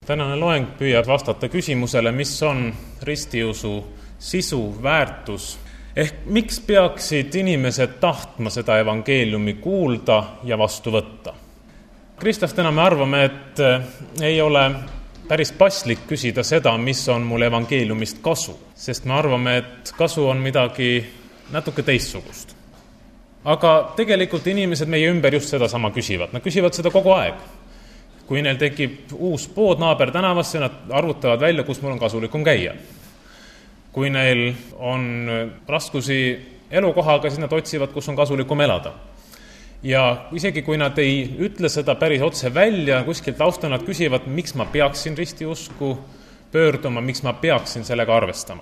Tänane loeng püüab vastata küsimusele, mis on ristiusu sisu, väärtus, ehk miks peaksid inimesed tahtma seda evangeeliumi kuulda ja vastu võtta. Kristlastena me arvame, et ei ole päris paslik küsida seda, mis on mul evangeeliumist kasu, sest me arvame, et kasu on midagi natuke teistsugust. Aga tegelikult inimesed meie ümber just seda sama küsivad. Nad küsivad seda kogu aeg. Kui neil tekib uus pood naaber tänavasse, nad arvutavad välja, kus mul on kasulikum käia. Kui neil on raskusi elukohaga, siis nad otsivad, kus on kasulikum elada. Ja isegi kui nad ei ütle seda päris otse välja, kuskilt tausta nad küsivad, miks ma peaksin ristiusku pöörduma, miks ma peaksin sellega arvestama.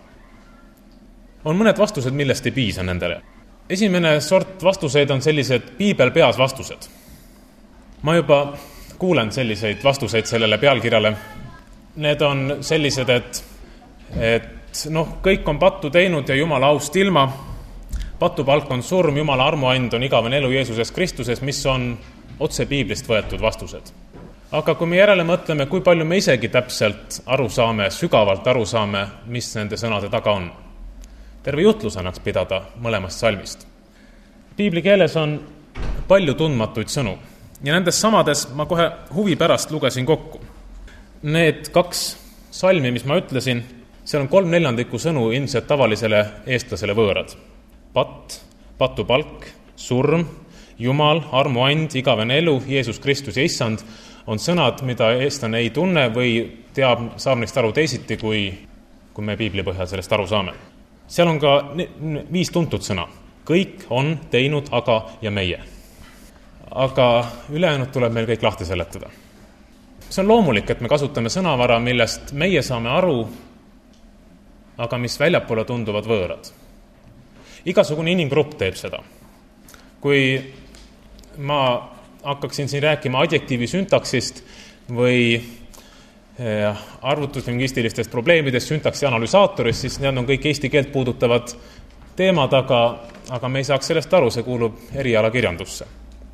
On mõned vastused, millest ei piisa nendele. Esimene sort vastuseid on sellised piibel peas vastused. Ma juba kuulen selliseid vastuseid sellele pealkirjale. Need on sellised, et kõik on pattu teinud ja Jumala aust ilma. Patupalk on surm, Jumala armuand on igavene elu Jeesuses Kristuses, mis on otse piiblist võetud vastused. Aga kui me järele mõtleme, kui palju me isegi täpselt sügavalt aru saame, mis nende sõnade taga on. Terve jutlus annaks pidada mõlemast salmist. Piibli keeles on palju tundmatuid sõnu ja nendes samades ma kohe huvi pärast lugesin kokku. Need 2 salmi, mis ma ütlesin, seal on 3/4 sõnu ilmselt tavalisele eestlasele võõrad. Patt, patupalk, surm, Jumal, armuand, igavene elu, Jeesus Kristus ja Issand on sõnad, mida eestlane ei tunne või saab neist aru teisiti, kui me piibli põhjal sellest aru saame. Seal on ka 5 tuntud sõna. Kõik on teinud, aga ja meie. Aga ülejäänud tuleb meil kõik lahti seletada. See on loomulik, et me kasutame sõnavara, millest meie saame aru, aga mis väljapoole tunduvad võõrad. Igasugune inimgrupp teeb seda. Kui ma hakkaksin siin rääkima adjektiivi syntaksist või arvutuslingvistilistest probleemidest, syntaksi analüsaatorist, siis need on kõik eesti keelt puudutavad teemad, aga me ei saaks sellest aru, see kuulub erialakirjandusse.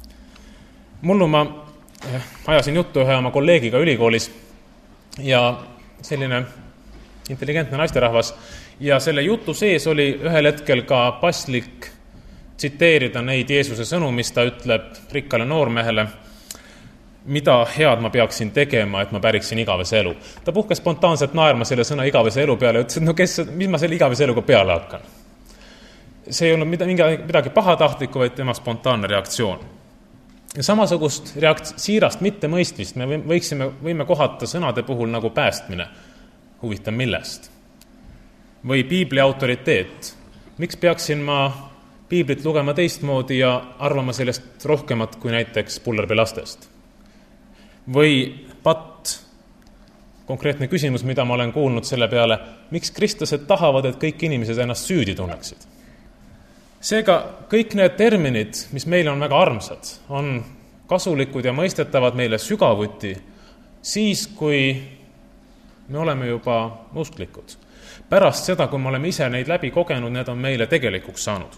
Mullu ma ajasin juttu ühe oma kolleegiga ülikoolis ja selline intelligentne naisterahvas ja selle jutu sees oli ühel hetkel ka paslik tsiteerida neid Jeesuse sõnu, mis ta ütleb rikkale noormehele, mida head ma peaksin tegema, et ma päriksin igavese elu. Ta puhkes spontaanselt naerma selle sõna igavese elu peale ja ütles, et mis ma selle igavese eluga peale hakkan. See ei olnud midagi pahatahtlikku, vaid tema spontaanne reaktsioon. Ja samasugust siirast mittemõistmist me võime kohata sõnade puhul nagu päästmine. Huvitav millest? Või piibli autoriteet. Miks peaksin ma piiblit lugema teistmoodi ja arvama sellest rohkemat kui näiteks Pullerbi lastest? Või patt, konkreetne küsimus, mida ma olen kuulnud selle peale, miks kristlased tahavad, et kõik inimesed ennast süüdi tunneksid? Seega kõik need terminid, mis meile on väga armsad, on kasulikud ja mõistetavad meile sügavuti siis, kui me oleme juba usklikud. Pärast seda, kui me oleme ise neid läbi kogenud, need on meile tegelikuks saanud.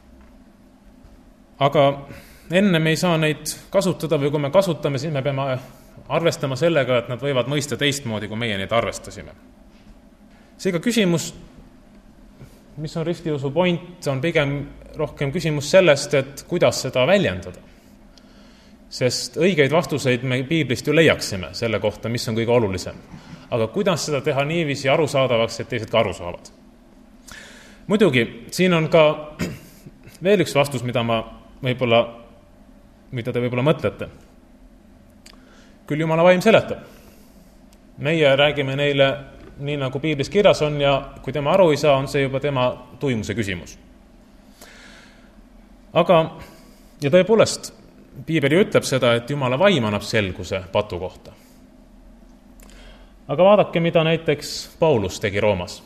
Aga enne me ei saa neid kasutada või kui me kasutame, siis me peame arvestama sellega, et nad võivad mõista teistmoodi, kui meie neid arvestasime. Seega küsimus, mis on ristiusu point, on pigem rohkem küsimus sellest, et kuidas seda väljendada. Sest õigeid vastuseid me piiblist ju leiaksime selle kohta, mis on kõige olulisem. Aga kuidas seda teha niiviisi arusaadavaks, et teised ka aru saavad? Muidugi, siin on ka veel üks vastus, mida te võib-olla mõtlete. Küll Jumala vaim seletab. Meie räägime neile nii, nagu piiblis kirjas on ja kui tema aru ei saa, on see juba tema tuimuse küsimus. Aga, ja tõepoolest, piibel ju ütleb seda, et Jumala vaim annab selguse patu kohta. Aga vaadake, mida näiteks Paulus tegi Roomas.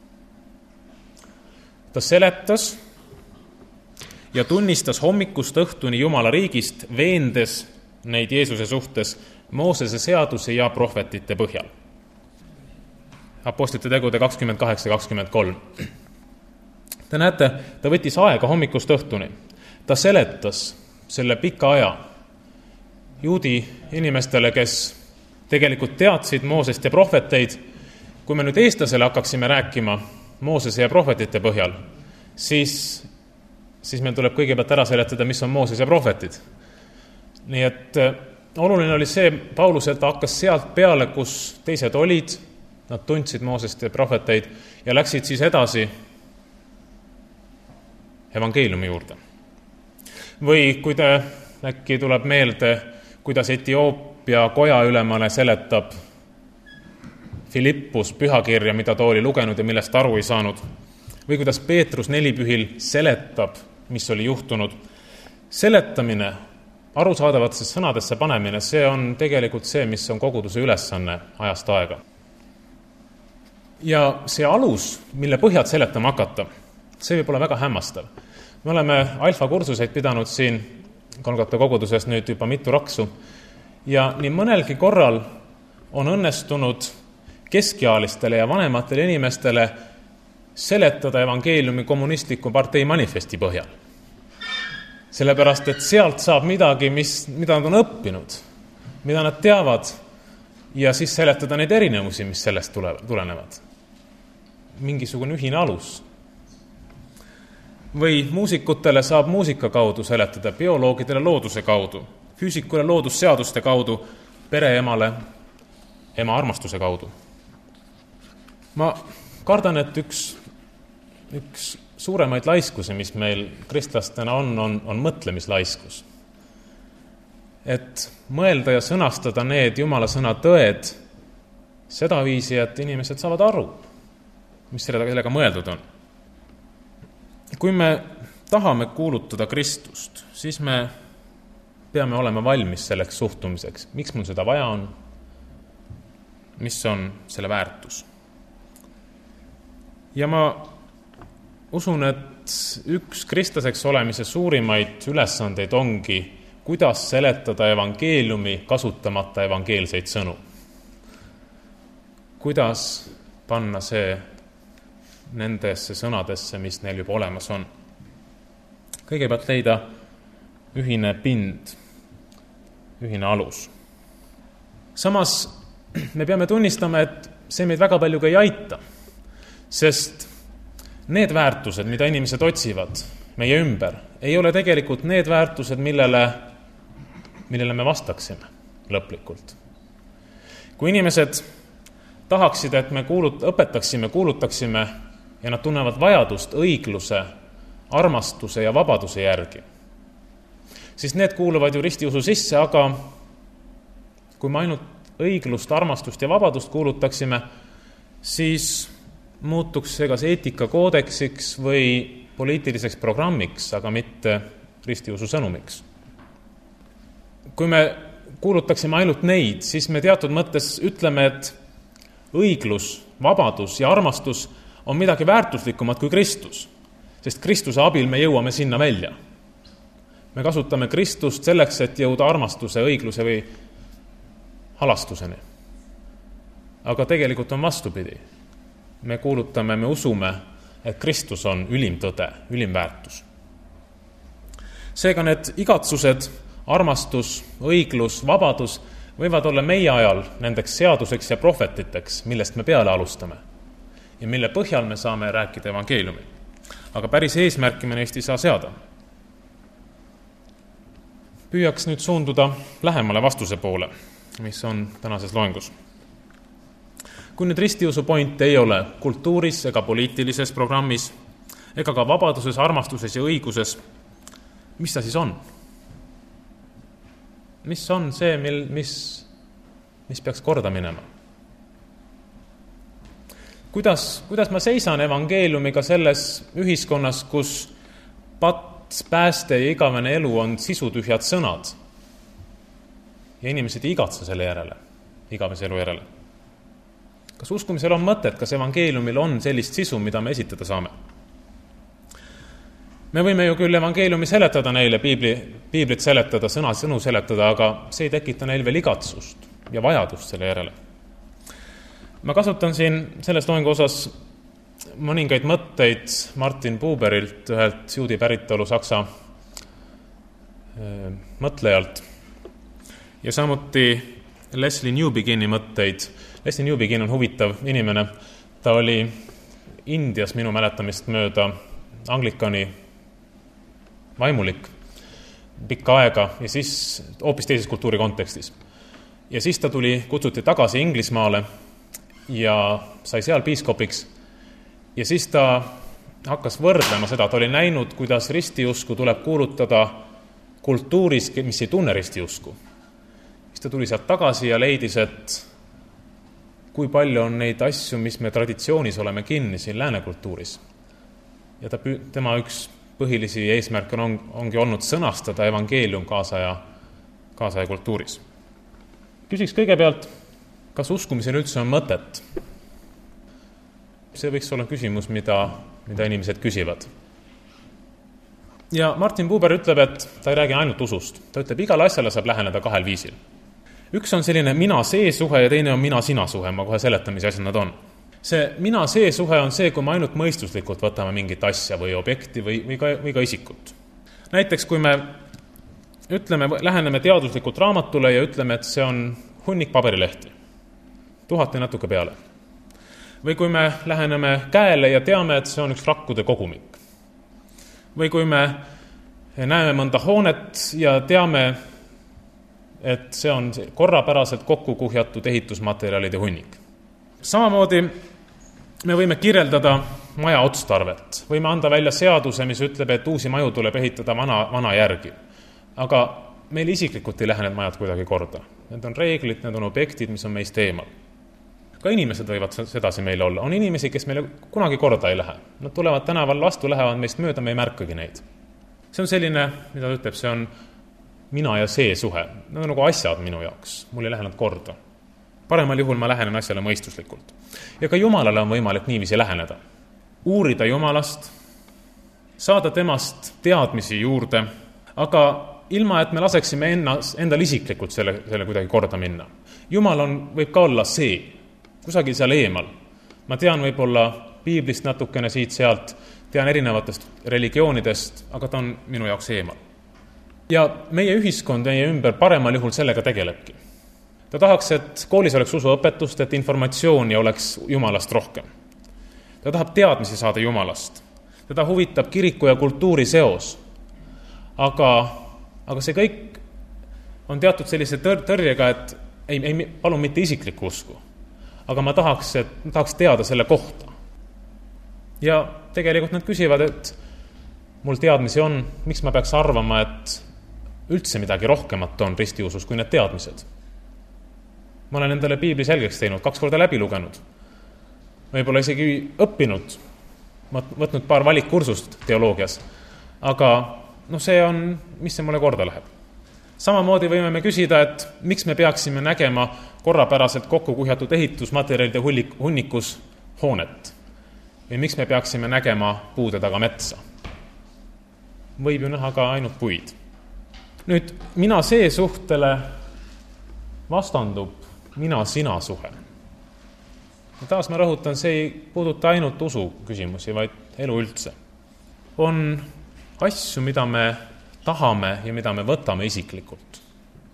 Ta seletas ja tunnistas hommikust õhtuni Jumala riigist, veendes neid Jeesuse suhtes Moosese seaduse ja prohvetite põhjal. Apostlite tegude 28-23. Te näete, ta võttis aega hommikust õhtuni. Ta seletas selle pika aja juudi inimestele, kes tegelikult teadsid Moosest ja prohveteid. Kui me nüüd eestlasele hakkaksime rääkima Moosese ja prohvetite põhjal, siis meil tuleb kõigepealt ära seletada, mis on Mooses ja prohvetid. Nii et oluline oli see, Pauluselt hakkas sealt peale, kus teised olid, nad tundsid Moosest ja prohveteid ja läksid siis edasi evangeeliumi juurde. Või kui äkki tuleb meelde, kuidas Etioopia kojaülemale seletab Filippus pühakirja, mida ta oli lugenud ja millest aru ei saanud. Või kuidas Peetrus nelipühil seletab, mis oli juhtunud. Seletamine, arusaadavatesse sõnadesse panemine, see on tegelikult see, mis on koguduse ülesanne ajast aega. Ja see alus, mille põhjad seletama hakata, see võib olla väga hämmastav. Me oleme alfa-kursuseid pidanud siin Golgota koguduses nüüd juba mitu raksu ja nii mõnelgi korral on õnnestunud keskealistele ja vanematele inimestele seletada evangeeliumi kommunistliku partei manifesti põhjal. Sellepärast, et sealt saab midagi, mida nad on õppinud, mida nad teavad ja siis seletada neid erinevusi, mis sellest tulenevad. Mingisugune ühine alus. Või muusikutele saab muusika kaudu seletada, bioloogidele looduse kaudu, füüsikule loodusseaduste kaudu, pereemale ema armastuse kaudu. Ma kardan, et üks suuremaid laiskusi, mis meil kristlastena on mõtlemislaiskus. Et mõelda ja sõnastada need Jumala sõna tõed seda viisi, et inimesed saavad aru, mis sellega mõeldud on. Kui me tahame kuulutada Kristust, siis me peame olema valmis selleks suhtumiseks. Miks mul seda vaja on? Mis on selle väärtus? Ja ma usun, et üks kristlaseks olemise suurimaid ülesandeid ongi, kuidas seletada evangeeliumi kasutamata evangeelseid sõnu. Kuidas panna see nendesse sõnadesse, mis neil juba olemas on. Kõigepealt leida ühine pind, ühine alus. Samas me peame tunnistama, et see meid väga palju ei aita, sest need väärtused, mida inimesed otsivad meie ümber, ei ole tegelikult need väärtused, millele me vastaksime lõplikult. Kui inimesed tahaksid, et me kuulutaksime ja nad tunnevad vajadust õigluse, armastuse ja vabaduse järgi, siis need kuuluvad ju ristiusu sisse, aga kui me ainult õiglust, armastust ja vabadust kuulutaksime, siis muutuks see kas eetikakoodeksiks või poliitiliseks programmiks, aga mitte ristiusu sõnumiks. Kui me kuulutaksime ainult neid, siis me teatud mõttes ütleme, et õiglus, vabadus ja armastus on midagi väärtuslikumat kui Kristus, sest Kristuse abil me jõuame sinna välja. Me kasutame Kristust selleks, et jõuda armastuse, õigluse või halastuseni. Aga tegelikult on vastupidi. Me usume, et Kristus on ülim tõde, ülim väärtus. Seega need igatsused, armastus, õiglus, vabadus võivad olla meie ajal nendeks seaduseks ja prohvetiteks, millest me peale alustame ja mille põhjal me saame rääkida evangeeliumi. Aga päris eesmärki me neist ei saa seada. Püüaks nüüd suunduda lähemale vastuse poole, mis on tänases loengus. Kui nüüd ristiusu point ei ole kultuuris ega poliitilises programmis, ega ka vabaduses, armastuses ja õiguses, mis ta siis on? Mis on see, mis peaks korda minema? Kuidas ma seisan evangeeliumiga selles ühiskonnas, kus pats, pääste ja igavene elu on sisutühjad sõnad ja inimesed ei igatse selle järele, igavese elu järele? Kas uskumisel on mõtet, kas evangeeliumil on sellist sisu, mida me esitada saame? Me võime ju küll evangeeliumi seletada neile, piiblit seletada, sõnu seletada, aga see ei tekita neil veel igatsust ja vajadust selle järele. Ma kasutan siin selles loengu osas mõningaid mõtteid Martin Buberilt, ühelt juudi päritolu saksa mõtlejalt, ja samuti Leslie Newbegini mõtteid. Leslie Newbegin on huvitav inimene. Ta oli Indias minu mäletamist mööda anglikani vaimulik pikka aega ja siis hoopis teises kultuuri kontekstis. Ja siis ta kutsuti tagasi Inglismaale ja sai seal piiskopiks. Ja siis ta hakkas võrdlema seda, ta oli näinud, kuidas ristiusku tuleb kuulutada kultuuris, mis ei tunne ristiusku. Siis ta tuli sealt tagasi ja leidis, et kui palju on neid asju, mis me traditsioonis oleme kinni siin läänekultuuris. Ja tema üks põhilisi eesmärke ongi olnud sõnastada evangeelium kaasaja kultuuris. Küsiks kõigepealt, kas uskumisel üldse on mõtet? See võiks olla küsimus, mida inimesed küsivad. Ja Martin Buber ütleb, et ta ei räägi ainult usust. Ta ütleb, igale asjale saab läheneda kahel viisil. Üks on selline mina-see suhe ja teine on mina-sina suhe. Ma kohe seletan, mis asjad nad on. See mina-see suhe on see, kui me ainult mõistuslikult võtame mingit asja või objekti või ka isikut. Näiteks, kui me läheneme teaduslikult raamatule ja ütleme, et see on hunnik paberilehti. 1000 ja natuke peale. Või kui me läheneme käele ja teame, et see on üks rakkude kogumik. Või kui me näeme mõnda hoonet ja teame, et see on korrapäraselt kokku kuhjatud ehitusmaterjalide hunnik. Samamoodi me võime kirjeldada maja otstarvet. Võime anda välja seaduse, mis ütleb, et uusi maju tuleb ehitada vana järgi. Aga meil isiklikult ei lähe need majad kuidagi korda. Need on reeglid, need on objektid, mis on meist eemal. Ka inimesed võivad sedasi meile olla. On inimesi, kes meile kunagi korda ei lähe. Nad tulevad tänaval vastu, lähevad meist mööda, me ei märkagi neid. See on selline, mida ta ütleb, see on mina ja see suhe. Need on nagu asjad minu jaoks. Mul ei lähe nad korda. Paremal juhul ma lähenen asjale mõistuslikult. Ja ka Jumalale on võimalik niiviisi läheneda. Uurida Jumalast, saada temast teadmisi juurde, aga ilma, et me laseksime endal isiklikult selle kuidagi korda minna. Jumal võib ka olla see, kusagil seal eemal. Ma tean võib-olla piiblist natukene siit-sealt, tean erinevatest religioonidest, aga ta on minu jaoks eemal. Ja meie ühiskond meie ümber paremal juhul sellega tegelebki. Ta tahaks, et koolis oleks usuõpetust, et informatsiooni oleks Jumalast rohkem. Ta tahab teadmisi saada Jumalast. Teda huvitab kiriku ja kultuuri seos. Aga see kõik on teatud sellise tõrjega, et ei palun mitte isiklikku usku. Aga ma tahaks teada selle kohta. Ja tegelikult nad küsivad, et mul teadmisi on, miks ma peaks arvama, et üldse midagi rohkemat on ristiusus kui need teadmised. Ma olen endale piibli selgeks teinud, 2 korda läbi lugenud. Võib-olla isegi õppinud, võtnud paar valikkursust teoloogias. Aga see on, mis see mulle korda läheb. Samamoodi võime me küsida, et miks me peaksime nägema korrapäraselt kokku kuhjatud ehitusmaterjalide hunnikus hoonet. Või miks me peaksime nägema puude taga metsa. Võib ju näha ka ainult puid. Nüüd, mina see suhtele vastandub mina-sina suhe. Ja taas ma rõhutan, see ei puuduta ainult usu küsimusi, vaid elu üldse. On asju, mida me tahame ja mida me võtame isiklikult.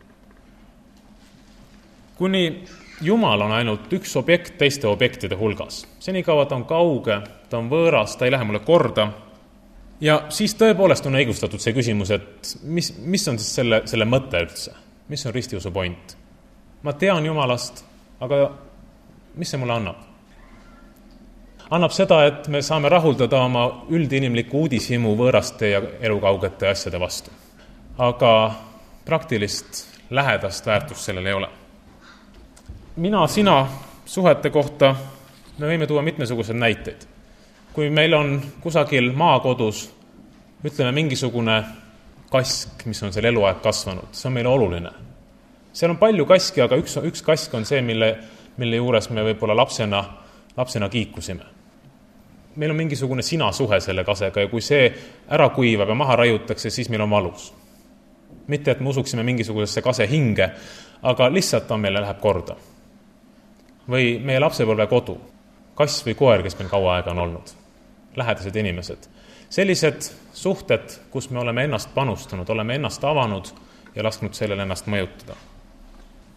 Kuni Jumal on ainult üks objekt teiste objektide hulgas. Senikaua ta on kauge, ta on võõras, ta ei lähe mulle korda. Ja siis tõepoolest on õigustatud see küsimus, et mis on siis selle mõte üldse? Mis on ristiusu point? Ma tean Jumalast, aga mis see mulle annab? Annab seda, et me saame rahuldada oma üldinimliku uudishimu võõraste ja elukaugete asjade vastu. Aga praktilist lähedast väärtust sellel ei ole. Mina-sina suhete kohta me võime tuua mitmesugused näiteid. Kui meil on kusagil maakodus, ütleme mingisugune kask, mis on seal eluaeg kasvanud, see on meile oluline. Seal on palju kaski, aga üks kask on see, mille juures me võib-olla lapsena kiikusime. Meil on mingisugune sina suhe selle kasega ja kui see ära kuivab ja maha raiutakse, siis meil on valus. Mitte, et me usuksime mingisugusesse kase hinge, aga lihtsalt meile läheb korda. Või meie lapsepõlve kodu, kass või koer, kes meil kaua aega on olnud, lähedased inimesed. Sellised suhted, kus me oleme ennast panustanud, oleme ennast avanud ja lasknud sellele ennast mõjutada.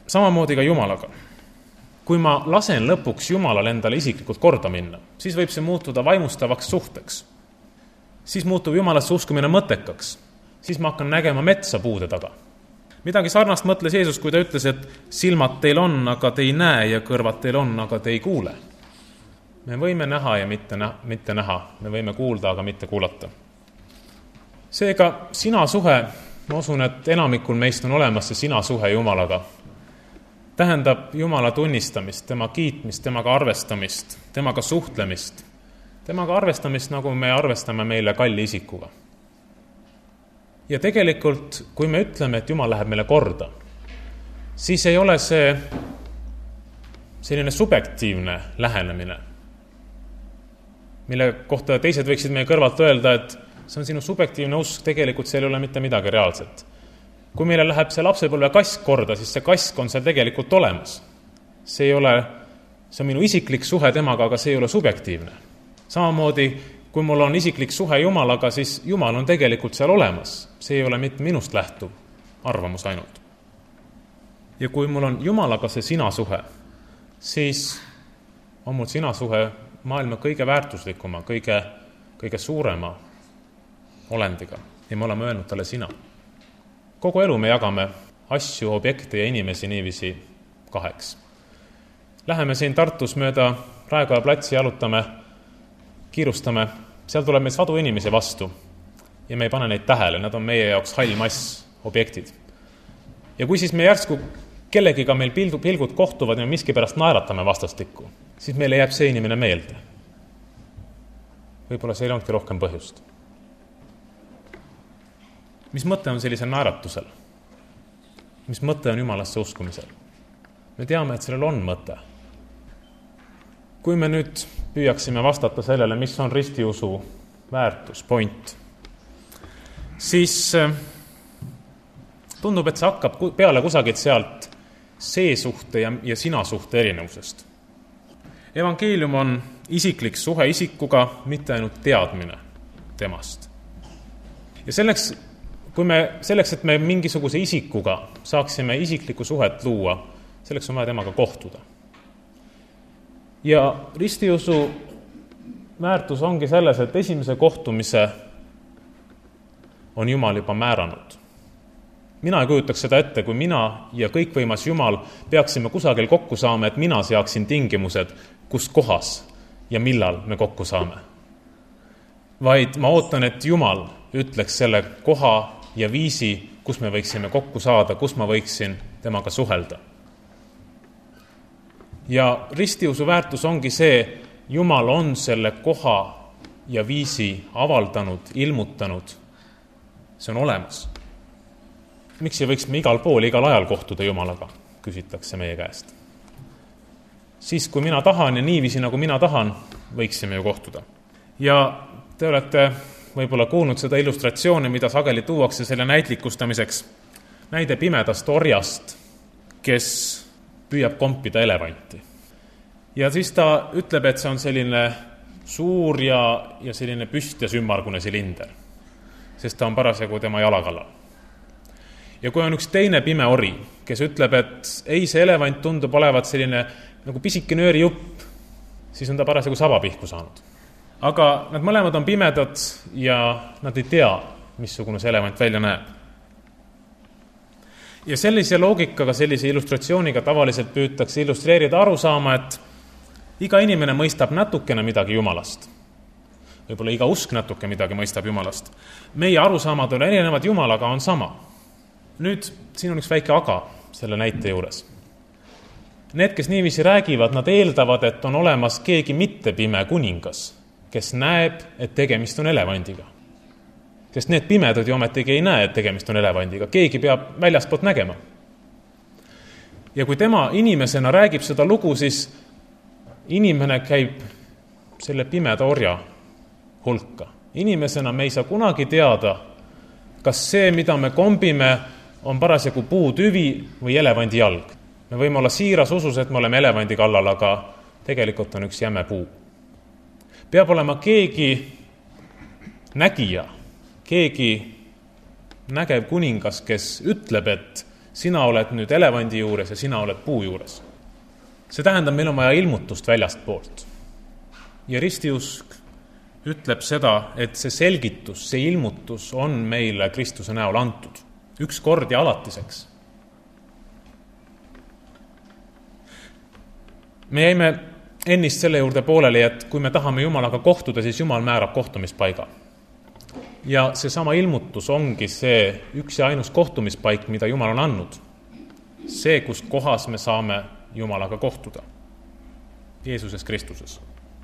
samamoodi ka Jumalaga. Kui ma lasen lõpuks Jumalal endale isiklikult korda minna, siis võib see muutuda vaimustavaks suhteks. Siis muutub Jumalasse uskumine mõttekaks. Siis ma hakkan nägema metsa puude taga. Midagi sarnast mõtles Jeesus, kui ta ütles, et silmad teil on, aga te ei näe, ja kõrvad teil on, aga te ei kuule. Me võime näha ja mitte näha. Me võime kuulda, aga mitte kuulata. Seega sina suhe, ma usun, et enamikul meist on olemas see sina suhe Jumalaga. Tähendab Jumala tunnistamist, tema kiitmist, temaga arvestamist, temaga suhtlemist, temaga arvestamist, nagu me arvestame meile kalli isikuga. Ja tegelikult, kui me ütleme, et Jumal läheb meile korda, siis ei ole see selline subjektiivne lähenemine, mille kohta teised võiksid meie kõrvalt öelda, et see on sinu subjektiivne usk, tegelikult seal ei ole mitte midagi reaalset. Kui meile läheb see lapsepõlve kask korda, siis see kask on seal tegelikult olemas. See on minu isiklik suhe temaga, aga see ei ole subjektiivne. Samamoodi, kui mul on isiklik suhe Jumalaga, siis Jumal on tegelikult seal olemas. See ei ole mitte minust lähtuv arvamus ainult. Ja kui mul on Jumalaga see sina suhe, siis on mul sina suhe maailma kõige väärtuslikuma, kõige suurema olendiga. Ja me oleme öelnud talle sina. Kogu elu me jagame asju, objekte ja inimesi niiviisi kaheks. Läheme siin Tartus mööda Raekoja platsi, jalutame, kiirustame, seal tuleb meil sadu inimesi vastu ja me ei pane neid tähele, nad on meie jaoks hall mass objektid. Ja kui siis me järsku kellegiga meil pilgud kohtuvad ja miski pärast naeratame vastastikku, siis meile jääb see inimene meelde. Võib-olla see ei olnudki rohkem põhjust. Mis mõte on sellisel naeratusel? Mis mõte on Jumalasse uskumisel? Me teame, et sellel on mõte. Kui me nüüd püüaksime vastata sellele, mis on ristiusu väärtus, point, siis tundub, et see hakkab peale kusagilt sealt see-suhte ja sina-suhte erinevusest. Evangeelium on isiklik suhe isikuga, mitte ainult teadmine temast. Ja selleks, et me mingisuguse isikuga saaksime isiklikku suhet luua, selleks on vaja temaga kohtuda. Ja ristiusu väärtus ongi selles, et esimese kohtumise on Jumal juba määranud. Mina ei kujutaks seda ette, kui mina ja kõikvõimas Jumal peaksime kusagil kokku saama, et mina seaksin tingimused, kus kohas ja millal me kokku saame. Vaid ma ootan, et Jumal ütleks selle koha ja viisi, kus me võiksime kokku saada, kus ma võiksin temaga suhelda. Ja ristiusu väärtus ongi see, Jumal on selle koha ja viisi avaldanud, ilmutanud. See on olemas. Miks ei võiks me igal pool, igal ajal kohtuda Jumalaga, küsitakse meie käest. Siis, kui mina tahan ja niiviisi, nagu mina tahan, võiksime ju kohtuda. Ja te olete võib-olla kuulnud seda illustratsiooni, mida sageli tuuakse selle näitlikustamiseks. Näide pimedast orjast, kes püüab kompida elevanti. Ja siis ta ütleb, et see on selline suur ja selline püst ja sümmargune silinder, sest ta on parasjagu tema jalakallal. Ja kui on üks teine pime ori, kes ütleb, et ei, see elevant tundub olevat selline nagu pisike nöörijupp, siis on ta parasjagu sabapihku saanud. Aga nad mõlemad on pimedad ja nad ei tea, missugune see elevant välja näeb. Ja sellise loogikaga, sellise illustratsiooniga tavaliselt püütakse illustreerida aru saama, et iga inimene mõistab natukene midagi Jumalast. Võib-olla iga usk natuke midagi mõistab Jumalast. Meie arusaamad on erinevad, Jumalaga on sama. Nüüd siin on üks väike aga selle näite juures. Need, kes niiviisi räägivad, nad eeldavad, et on olemas keegi mitte pime kuningas, kes näeb, et tegemist on elevandiga. Sest need pimedad ju ometigi ei näe, et tegemist on elevandiga. Keegi peab väljaspoolt nägema. Ja kui tema inimesena räägib seda lugu, siis inimene käib selle pimeda orja hulka. Inimesena me ei saa kunagi teada, kas see, mida me kombime, on parasjagu puutüvi või elevandi jalg. Me võime olla siiras usus, et me oleme elevandi kallal, aga tegelikult on üks jäme puu. Peab olema keegi nägija, keegi nägev kuningas, kes ütleb, et sina oled nüüd elevandi juures ja sina oled puu juures. See tähendab, meil on vaja ilmutust väljast poolt. Ja ristiusk ütleb seda, et see selgitus, see ilmutus on meile Kristuse näol antud. Üks kord ja alatiseks. Me jäime ennist selle juurde pooleli, et kui me tahame Jumalaga kohtuda, siis Jumal määrab kohtumispaiga. Ja see sama ilmutus ongi see üks ja ainus kohtumispaik, mida Jumal on andnud. See, kus kohas me saame Jumalaga kohtuda. Jeesuses Kristuses.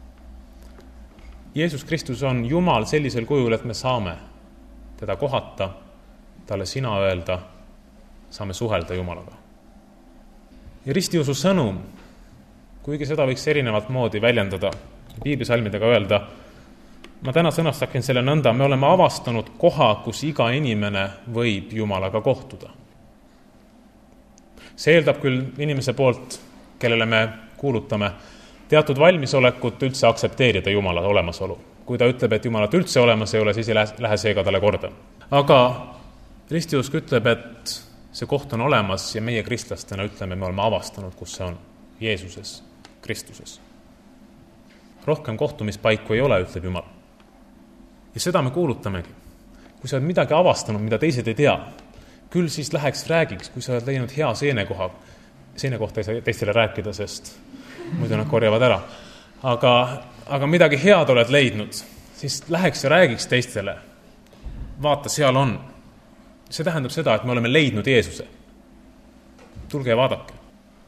Jeesus Kristus on Jumal sellisel kujul, et me saame teda kohata, talle sina öelda, saame suhelda Jumalaga. Ja ristiusu sõnum, kuigi seda võiks erinevat moodi väljendada, piiblisalmidega öelda, ma täna sõnastakin selle nõnda, me oleme avastanud koha, kus iga inimene võib Jumalaga kohtuda. See eeldab küll inimese poolt, kellele me kuulutame, teatud valmisolekut üldse aktsepteerida Jumala olemasolu. Kui ta ütleb, et Jumalat üldse olemas ei ole, siis ei lähe seega talle korda. Aga ristiusk ütleb, et see koht on olemas ja meie kristlastena ütleme, me oleme avastanud, kus see on. Jeesuses, Kristuses. Rohkem kohtumispaiku ei ole, ütleb Jumal. Ja seda me kuulutamegi. Kui sa oled midagi avastanud, mida teised ei tea, küll siis läheks räägiks, kui sa oled leidnud hea seenekoha. Seenekohta ei saa teistele rääkida, sest muidu nad korjavad ära. Aga midagi head oled leidnud, siis läheks ja räägiks teistele. Vaata, seal on. See tähendab seda, et me oleme leidnud Jeesuse. Tulge ja vaadake.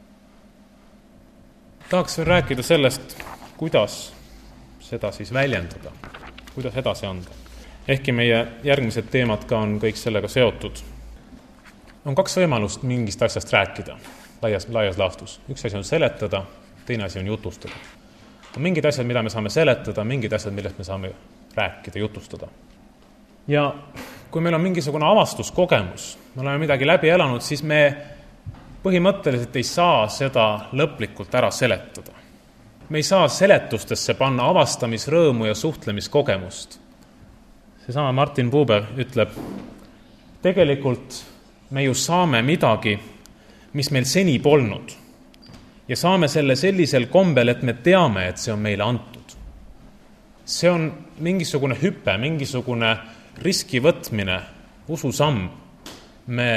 Tahaks veel rääkida sellest, kuidas seda siis väljendada, kuidas edasi anda. Ehkki meie järgmised teemad ka on kõik sellega seotud. On kaks võimalust mingist asjast rääkida laias laastus. Üks asi on seletada, teine asi on jutustada. On mingid asjad, mida me saame seletada, mingid asjad, millest me saame rääkida, jutustada. Ja kui meil on mingisugune avastuskogemus, me oleme midagi läbi elanud, siis me põhimõtteliselt ei saa seda lõplikult ära seletada. Me ei saa seletustesse panna avastamisrõõmu ja suhtlemiskogemust. Seesama Martin Buber ütleb, tegelikult me ju saame midagi, mis meil seni polnud. Ja saame selle sellisel kombel, et me teame, et see on meile antud. See on mingisugune hüpe, mingisugune riskivõtmine, ususamm. Me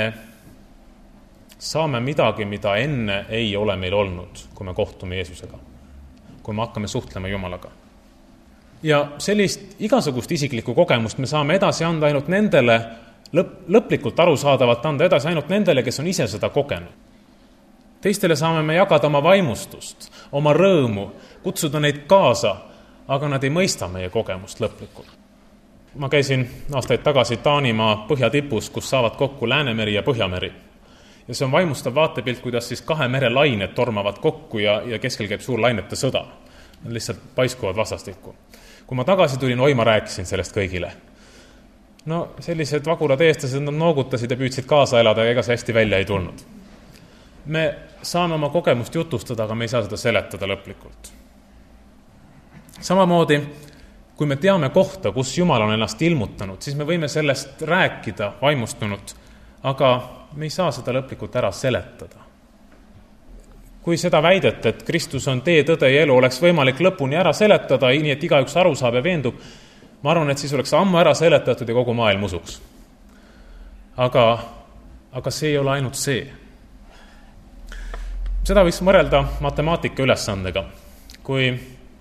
saame midagi, mida enne ei ole meil olnud, kui me kohtume Jeesusega, kui me hakkame suhtlema Jumalaga. Ja sellist igasugust isiklikku kogemust me saame edasi anda ainult nendele, lõplikult arusaadavalt anda edasi ainult nendele, kes on ise seda kogenud. Teistele saame me jagada oma vaimustust, oma rõõmu, kutsuda neid kaasa, aga nad ei mõista meie kogemust lõplikult. Ma käisin aastaid tagasi Taanimaa põhjatipus, kus saavad kokku Läänemeri ja Põhjameri. Ja see on vaimustav vaatepilt, kuidas siis kahe mere lained tormavad kokku ja keskel käib suur lainete sõda. Nad lihtsalt paiskuvad vastastikku. Kui ma tagasi tulin, ma rääkisin sellest kõigile. No sellised vagurad eestlased, nad noogutasid ja püüdsid kaasa elada ja ega see hästi välja ei tulnud. Me saame oma kogemust jutustada, aga me ei saa seda seletada lõplikult. Samamoodi, kui me teame kohta, kus Jumal on ennast ilmutanud, siis me võime sellest rääkida vaimustunult, aga me ei saa seda lõplikult ära seletada. Kui seda väidet, et Kristus on tee, tõde ja elu, oleks võimalik lõpuni ära seletada, nii et igaüks aru saab ja veendub, ma arvan, et siis oleks ammu ära seletatud ja kogu maailm usuks. Aga see ei ole ainult see. Seda võiks mõrelda matemaatika ülesandega. Kui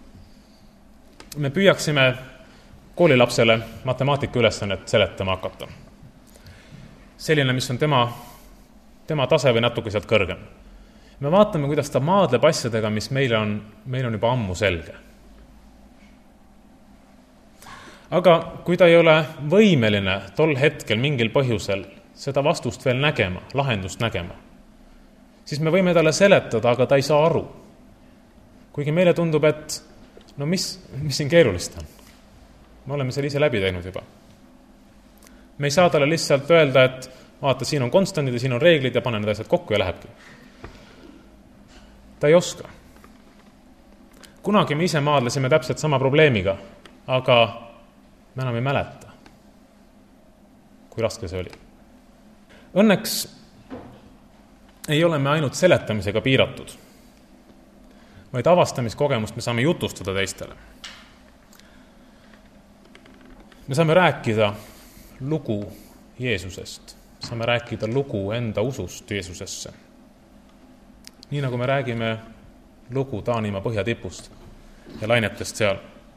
me püüaksime koolilapsele matemaatika ülesannet seletama hakata, selline, mis on tema tase või natuke sealt kõrgem. Me vaatame, kuidas ta maadleb asjadega, mis meil on juba ammu selge. Aga kui ta ei ole võimeline tol hetkel mingil põhjusel seda vastust veel nägema, lahendust nägema, siis me võime talle seletada, aga ta ei saa aru. Kuigi meile tundub, et no mis siin keerulist on? Me oleme selle ise läbi teinud juba. Me ei saa talle lihtsalt öelda, et vaata, siin on konstandid ja siin on reeglid ja pane need asjad kokku ja lähebki. Ta ei oska. Kunagi me ise maadlesime täpselt sama probleemiga, aga me enam ei mäleta, kui raske see oli. Õnneks ei ole me ainult seletamisega piiratud, vaid avastamiskogemust me saame jutustada teistele. Me saame rääkida lugu Jeesusest, saame rääkida lugu enda usust Jeesusesse. Nii nagu me räägime lugu Taanimaa põhjatipust ja lainetest seal.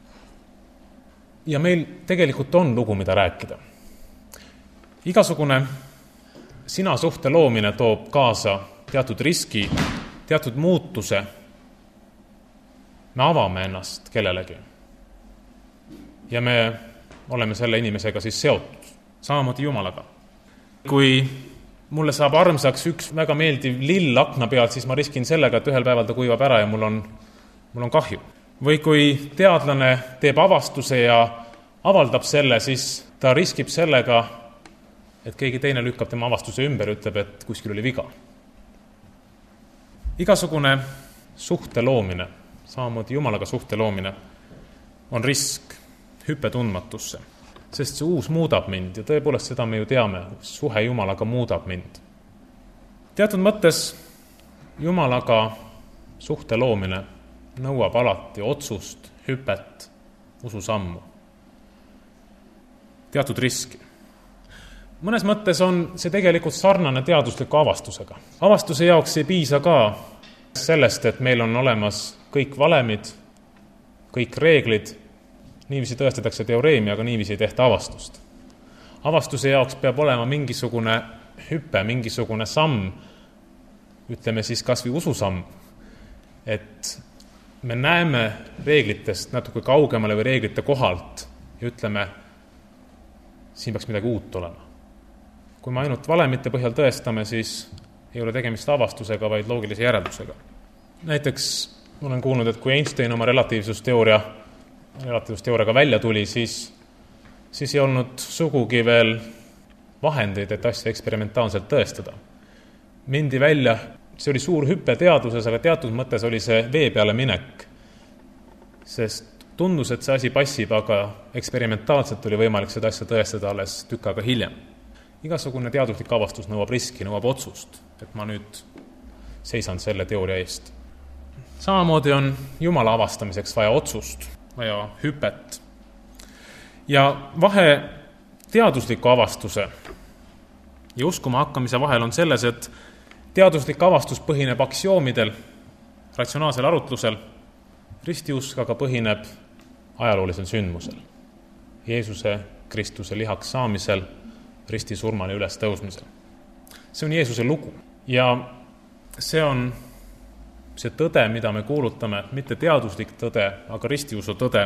Ja meil tegelikult on lugu, mida rääkida. Igasugune sina suhte loomine toob kaasa teatud riski, teatud muutuse. Me avame ennast kellelegi. Ja me oleme selle inimesega siis seotud, samamoodi Jumalaga. Kui mulle saab armsaks üks väga meeldiv lill akna pealt, siis ma riskin sellega, et ühel päeval ta kuivab ära ja mul on kahju. Või kui teadlane teeb avastuse ja avaldab selle, siis ta riskib sellega, et keegi teine lükkab tema avastuse ümber ja ütleb, et kuskil oli viga. Igasugune suhte loomine, samamoodi Jumalaga suhte loomine, on risk, hüpe tundmatusse. Sest see uus muudab mind ja tõepoolest seda me ju teame, suhe Jumalaga muudab mind. Teatud mõttes Jumalaga suhte loomine nõuab alati otsust, hüpet, ususammu. Teatud riski. Mõnes mõttes on see tegelikult sarnane teadusliku avastusega. Avastuse jaoks ei piisa ka sellest, et meil on olemas kõik valemid, kõik reeglid, niiviisi tõestatakse teoreemi, aga niiviisi ei tehta avastust. Avastuse jaoks peab olema mingisugune hüpe, mingisugune samm, ütleme siis kas või ususamm, et me näeme reeglitest natuke kaugemale või reeglite kohalt ja ütleme, siin peaks midagi uut olema. Kui me ainult valemite põhjal tõestame, siis ei ole tegemist avastusega, vaid loogilise järeldusega. Näiteks olen kuulnud, et kui Einstein oma relatiivsusteooriaga välja tuli, siis ei olnud sugugi veel vahendeid, et asja eksperimentaalselt tõestada. Mindi välja, see oli suur hüppe teaduses, aga teatud mõttes oli see vee peale minek, sest tundus, et see asi passib, aga eksperimentaalselt oli võimalik seda asja tõestada alles tükk aega hiljem. Igasugune teaduslik avastus nõuab riski, nõuab otsust, et ma nüüd seisan selle teooria eest. Samamoodi on Jumala avastamiseks vaja otsust, vaja hüpet. Ja vahe teadusliku avastuse ja uskuma hakkamise vahel on selles, et teaduslik avastus põhineb aksioomidel, ratsionaalsel arutlusel, ristiusk aga põhineb ajaloolisel sündmusel, Jeesuse Kristuse lihaks saamisel, risti surmani üles tõusmisel. See on Jeesuse lugu ja see on see tõde, mida me kuulutame, mitte teaduslik tõde, aga ristiusu tõde.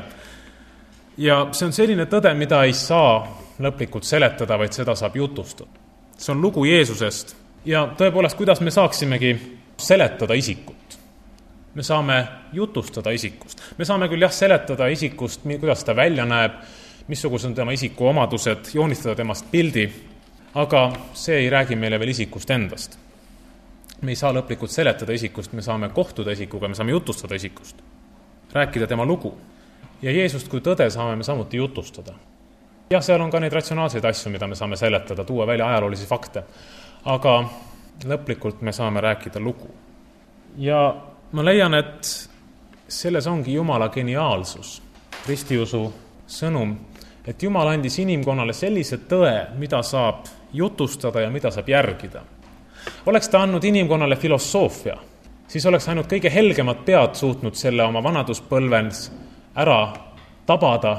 Ja see on selline tõde, mida ei saa lõplikult seletada, vaid seda saab jutustada. See on lugu Jeesusest ja tõepoolest, kuidas me saaksimegi seletada isikut. Me saame jutustada isikust. Me saame küll seletada isikust, kuidas ta välja näeb, missugused on tema isiku omadused, joonistada temast pildi, aga see ei räägi meile veel isikust endast. Me ei saa lõplikult seletada isikust, me saame kohtuda isikuga, me saame jutustada isikust, rääkida tema lugu. Ja Jeesust kui tõde saame me samuti jutustada. Ja seal on ka neid ratsionaalseid asju, mida me saame seletada, tuua välja ajaloolisi fakte, aga lõplikult me saame rääkida lugu. Ja ma leian, et selles ongi Jumala geniaalsus, ristiusu sõnum, et Jumal andis inimkonnale sellise tõe, mida saab jutustada ja mida saab järgida. Oleks ta andnud inimkonnale filosoofia, siis oleks ainult kõige helgemad pead suutnud selle oma vanaduspõlvens ära tabada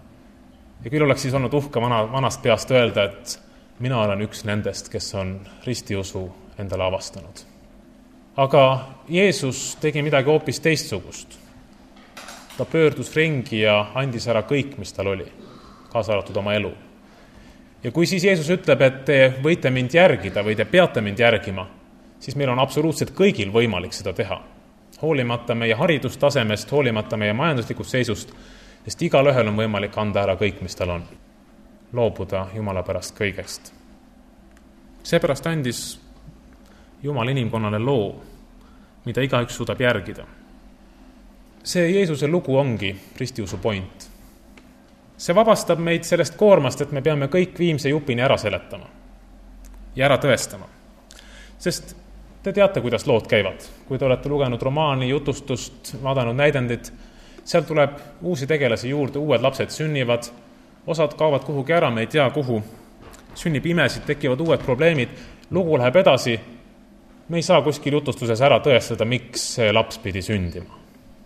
ja küll oleks siis olnud uhke vanast peast öelda, et mina olen üks nendest, kes on ristiusu endale avastanud. Aga Jeesus tegi midagi hoopis teistsugust. Ta pöördus ringi ja andis ära kõik, mis tal oli, kaasa arvatud oma elu. Ja kui siis Jeesus ütleb, et te võite mind järgida või te peate mind järgima, siis meil on absoluutselt kõigil võimalik seda teha. Hoolimata meie haridustasemest, hoolimata meie majanduslikust seisust, sest igal ühel on võimalik anda ära kõik, mis tal on. Loobuda Jumala pärast kõigest. Seepärast andis Jumal inimkonnale loo, mida igaüks suudab järgida. See Jeesuse lugu ongi ristiusu point. See vabastab meid sellest koormast, et me peame kõik viimse jupini ära seletama ja ära tõestama. Sest Te teate, kuidas lood käivad. Kui te olete lugenud romaani, jutustust, vaadanud näidendit, seal tuleb uusi tegelasi juurde, uued lapsed sünnivad, osad kaovad kuhugi ära, me ei tea kuhu, sünnib imesid, tekivad uued probleemid, lugu läheb edasi, me ei saa kuskil jutustuses ära tõestada, miks see laps pidi sündima.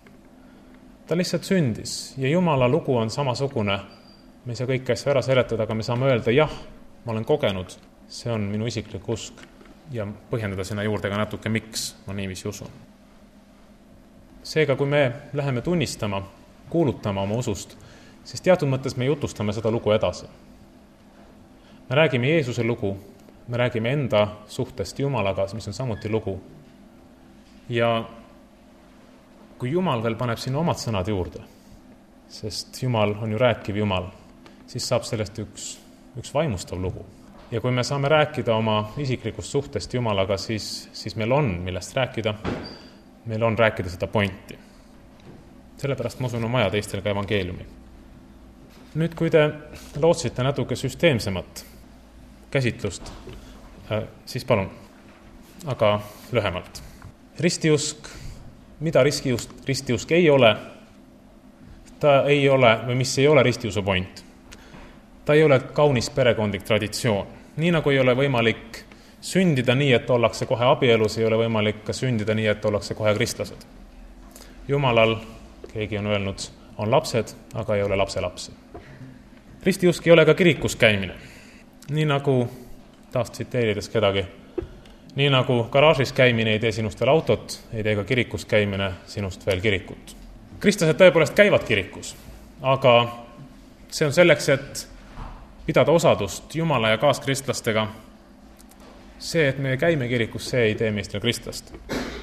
Ta lihtsalt sündis ja Jumala lugu on samasugune. Me ei saa kõike asja ära seletada, aga me saame öelda, jah, ma olen kogenud, see on minu isiklik usk ja põhjendada sinna juurde ka natuke, miks ma niiviisi usun. Seega, kui me läheme tunnistama, kuulutama oma usust, siis teatud mõttes me jutustame seda lugu edasi. Me räägime Jeesuse lugu, me räägime enda suhtest Jumalaga, mis on samuti lugu. Ja kui Jumal veel paneb sinna omad sõnad juurde, sest Jumal on ju rääkiv Jumal, siis saab sellest üks vaimustav lugu. Ja kui me saame rääkida oma isiklikust suhtest Jumalaga, siis meil on millest rääkida, meil on rääkida seda pointi. Sellepärast ma usun, on vaja teistel ka evangeeliumi. Nüüd, kui te lootsite natuke süsteemsemat käsitlust, siis palun, aga lühemalt. Ristiusk, mida ristiusk ei ole, ta ei ole, või mis ei ole ristiuse point. Ta ei ole kaunis perekondlik traditsioon. Nii nagu ei ole võimalik sündida nii, et ollakse kohe abielus, ei ole võimalik ka sündida nii, et ollakse kohe kristlased. Jumalal, keegi on öelnud, on lapsed, aga ei ole lapselapsi. Ristiusk ei ole ka kirikus käimine. Nii nagu, taas tsiteerides kedagi, nii nagu garaažis käimine ei tee sinust veel autot, ei tee ka kirikus käimine sinust veel kirikut. Kristlased tõepoolest käivad kirikus, aga see on selleks, et pidada osadust Jumala ja kaaskristlastega. See, et me käime kirikus, see ei tee meist veel kristlast.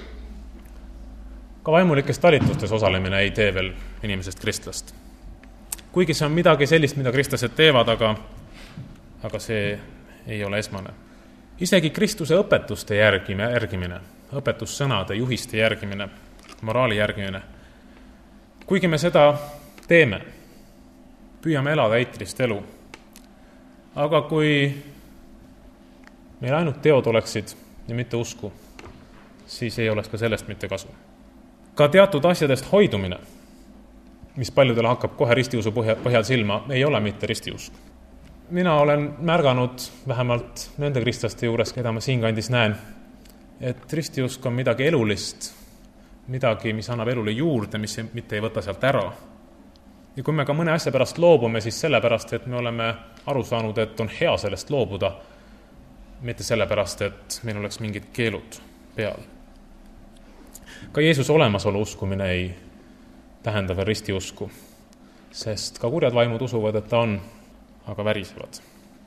Ka vaimulikes talitustes osalemine ei tee veel inimesest kristlast. Kuigi see on midagi sellist, mida kristlased teevad, aga see ei ole esmane. Isegi Kristuse õpetuste järgimine, õpetussõnade, juhiste järgimine, moraali järgimine. Kuigi me seda teeme, püüame elada eetilist elu, aga kui meil ainult teod oleksid ja mitte usku, siis ei oleks ka sellest mitte kasu. Ka teatud asjadest hoidumine, mis paljudele hakkab kohe ristiusu põhjal silma, ei ole mitte ristiusk. Mina olen märganud vähemalt nende kristlaste juures, keda ma siinkandis näen, et ristiusk on midagi elulist, midagi, mis annab elule juurde, mis mitte ei võta sealt ära. Ja kui me ka mõne asja pärast loobume, siis sellepärast, et me oleme aru saanud, et on hea sellest loobuda, mitte sellepärast, et meil oleks mingid keelud peal. Ka Jeesuse olemasolu uskumine ei tähenda veel ristiusku, sest ka kurjad vaimud usuvad, et ta on, aga värisevad.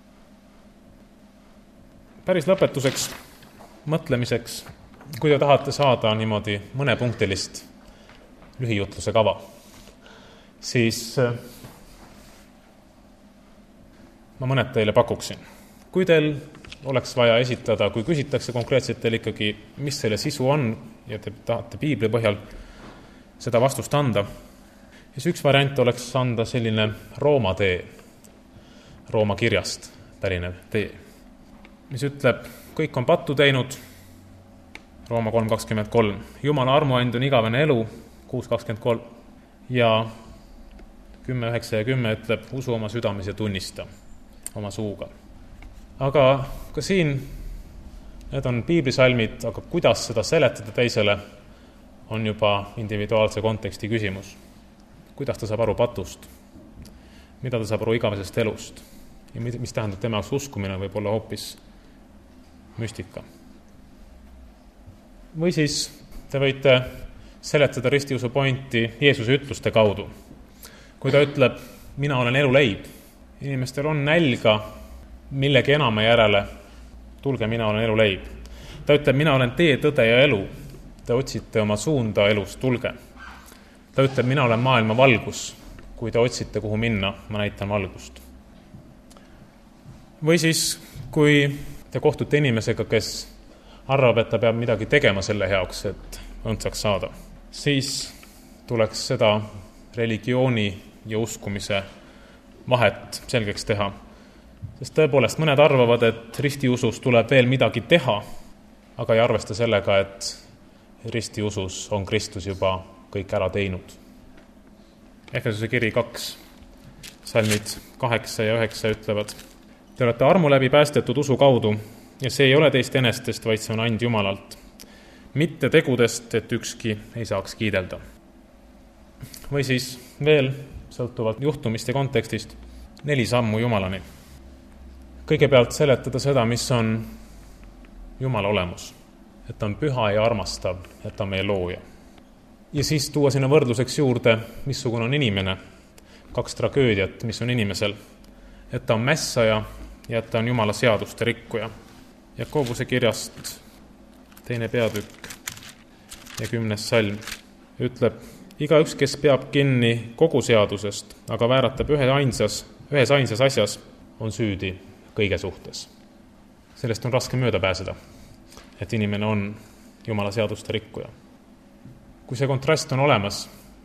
Päris lõpetuseks, mõtlemiseks, kui te tahate saada niimoodi mõnepunktilist lühijutluse kava, siis ma mõned teile pakuksin. Kui teil oleks vaja esitada, kui küsitakse konkreetselt teil ikkagi, mis selle sisu on ja te tahate piibli põhjal seda vastust anda, siis üks variant oleks anda selline Rooma tee, Rooma kirjast pärinev tee, mis ütleb, kõik on pattu teinud, Rooma 3.23, Jumala armuand on igavene elu, 6.23, ja 10.9 ja 10 ütleb, usu oma südames ja tunnista oma suuga. Aga ka siin need on piiblisalmid, aga kuidas seda seletada teisele, on juba individuaalse konteksti küsimus. Kuidas ta saab aru patust? Mida ta saab aru igavesest elust? Ja mis tähendab tema jaoks uskumine, võib olla hoopis müstika. Või siis te võite seletada ristiusu pointi Jeesuse ütluste kaudu. Kui ta ütleb, mina olen eluleib, inimestel on nälga millegi enama järele, tulge, mina olen eluleib. Ta ütleb, mina olen tee, tõde ja elu, te otsite oma suunda elust, tulge. Ta ütleb, mina olen maailma valgus, kui te otsite, kuhu minna, ma näitan valgust. Või siis, kui te kohtute inimesega, kes arvab, et ta peab midagi tegema selle heaks, et õndsaks saada, siis tuleks seda religiooni ja uskumise vahet selgeks teha. Sest tõepoolest mõned arvavad, et ristiusus tuleb veel midagi teha, aga ei arvesta sellega, et ristiusus on Kristus juba kõik ära teinud. Efesuse kiri 2, salmid 8 ja 9 ütlevad: Te olete armu läbi päästetud usu kaudu ja see ei ole teist enestest, vaid see on and Jumalalt. Mitte tegudest, et ükski ei saaks kiidelda. Või siis veel, sõltuvalt juhtumist ja kontekstist, 4 sammu Jumalani. Kõigepealt seletada seda, mis on Jumala olemus. Et ta on püha ja armastav, et ta on meie looja. Ja siis tuua sinna võrdluseks juurde, missugune on inimene. 2 tragöödiat, mis on inimesel. Et ta on mässaja ja et ta on Jumala seaduste rikkuja. Jakobuse kirjast 2. peatükk ja 10. salm ütleb: Igaüks, kes peab kinni kogu seadusest, aga vääratab ühes ainsas asjas, on süüdi kõige suhtes. Sellest on raske mööda pääseda, et inimene on Jumala seaduste rikkuja. Kui see kontrast on olemas,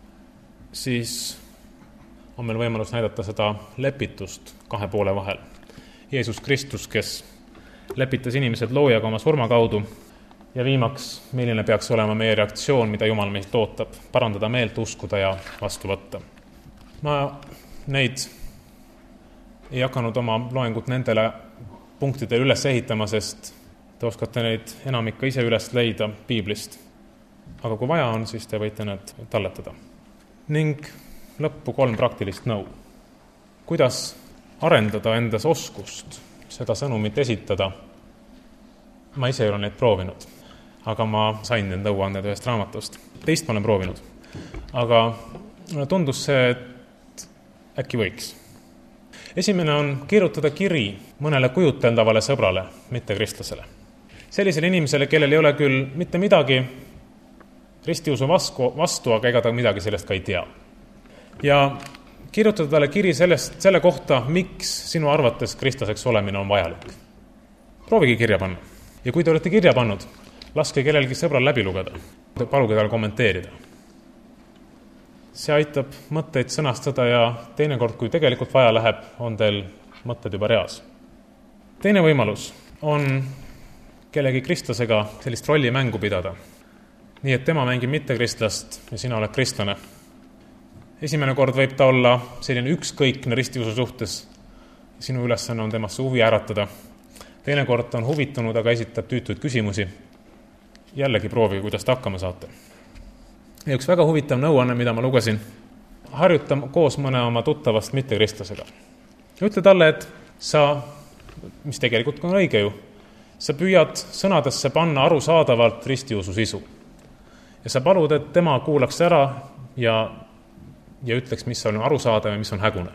siis on meil võimalus näidata seda lepitust 2 poole vahel. Jeesus Kristus, kes lepitas inimesed loojaga oma surma kaudu, ja viimaks, milline peaks olema meie reaktsioon, mida Jumal meilt ootab, parandada meelt, uskuda ja vastu võtta. Ma neid ei hakanud oma loengut nendele punktidele üles ehitama, sest te oskate neid enamik ise üles leida piiblist. Aga kui vaja on, siis te võite need talletada. Ning lõppu 3 praktilist nõu. Kuidas arendada endas oskust seda sõnumit esitada? Ma ise ei ole neid proovinud, aga ma sain need nõuanded ühest raamatust. Teist ma olen proovinud, aga tundus see, et äkki võiks. Esimene on kirjutada kiri mõnele kujuteldavale sõbrale, mitte kristlasele. Sellisele inimesele, kellel ei ole küll mitte midagi ristiusu vastu, aga ega ta midagi sellest ka ei tea. Ja kirjutada talle kiri selle kohta, miks sinu arvates kristlaseks olemine on vajalik. Proovige kirja panna. Ja kui te olete kirja pannud, laske kellelgi sõbral läbi lugeda. Paluge tal kommenteerida. See aitab mõtteid sõnastada ja teinekord, kui tegelikult vaja läheb, on teil mõtted juba reas. Teine võimalus on kellegi kristlasega sellist rolli mängu pidada. Nii et tema mängib mitte kristlast ja sina oled kristlane. Esimene kord võib ta olla selline ükskõikne ristiusu suhtes. Sinu ülesanne on temasse huvi äratada. Teine kord on huvitunud, aga esitab tüütuid küsimusi. Jällegi proovige, kuidas te hakkama saate. Ja üks väga huvitav nõuanne, mida ma lugesin. Harjuta koos mõne oma tuttavast mitte kristlasega. Ütle talle, et sa, mis tegelikult on õige ju, sa püüad sõnadesse panna arusaadavalt ristiusu sisu. Ja sa palud, et tema kuulaks ära ja ütleks, mis on arusaadav ja mis on hägune.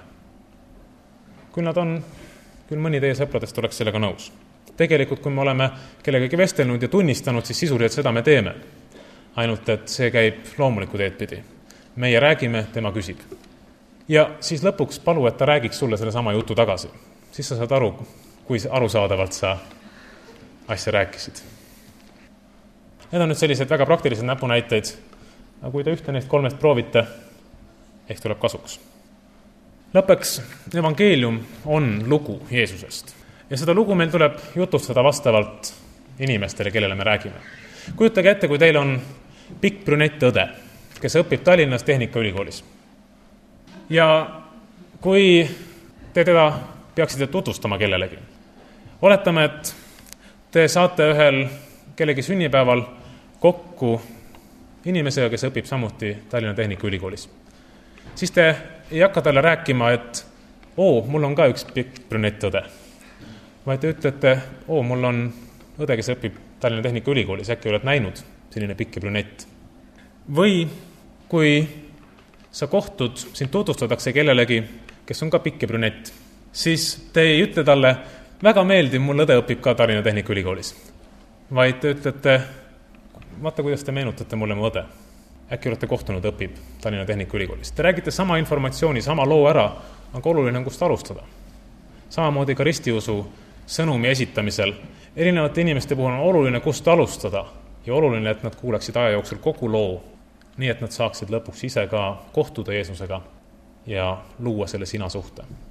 Küll mõni teie sõpradest oleks sellega nõus. Tegelikult, kui me oleme kellegagi vestelnud ja tunnistanud, siis sisuliselt seda me teeme. Ainult, et see käib loomuliku teed pidi. Meie räägime, tema küsib. Ja siis lõpuks palu, et ta räägiks sulle selle sama jutu tagasi. Siis sa saad aru, kui arusaadavalt sa asja rääkisid. Need on nüüd sellised väga praktilised näpunäiteid, aga kui te ühte neist 3 proovite, ehk tuleb kasuks. Lõpeks, evangeelium on lugu Jeesusest. Ja seda lugu meil tuleb jutustada vastavalt inimestele, kellele me räägime. Kujutage ette, kui teil on pikk brünett õde, kes õpib Tallinnas Tehnikaülikoolis. Ja kui te teda peaksite tutvustama kellelegi, oletame, et te saate ühel kellegi sünnipäeval kokku inimesega, kes õpib samuti Tallinna Tehnikaülikoolis. Siis te ei hakka talle rääkima, et mul on ka üks pikk brünett õde. Vaid te ütlete, mul on õde, kes õpib Tallinna Tehnikaülikoolis, äkki oled näinud selline pikk brünett. Või kui sa kohtud, sind tutvustatakse kellelegi, kes on ka pikk brünett, siis te ei ütle talle, väga meeldiv, mul õde õpib ka Tallinna Tehnikaülikoolis. Vaid te ütlete, vaata, kuidas te meenutate mulle mu õde. Äkki olete kohtunud, õpib Tallinna Tehnikaülikoolis. Te räägite sama informatsiooni, sama loo ära, aga oluline on, kust alustada. Samamoodi ka ristiusu sõnumi esitamisel. Erinevate inimeste puhul on oluline, kust alustada ja oluline, et nad kuuleksid aja jooksul kogu loo, nii et nad saaksid lõpuks ise ka kohtuda Jeesusega ja luua selle sina suhte.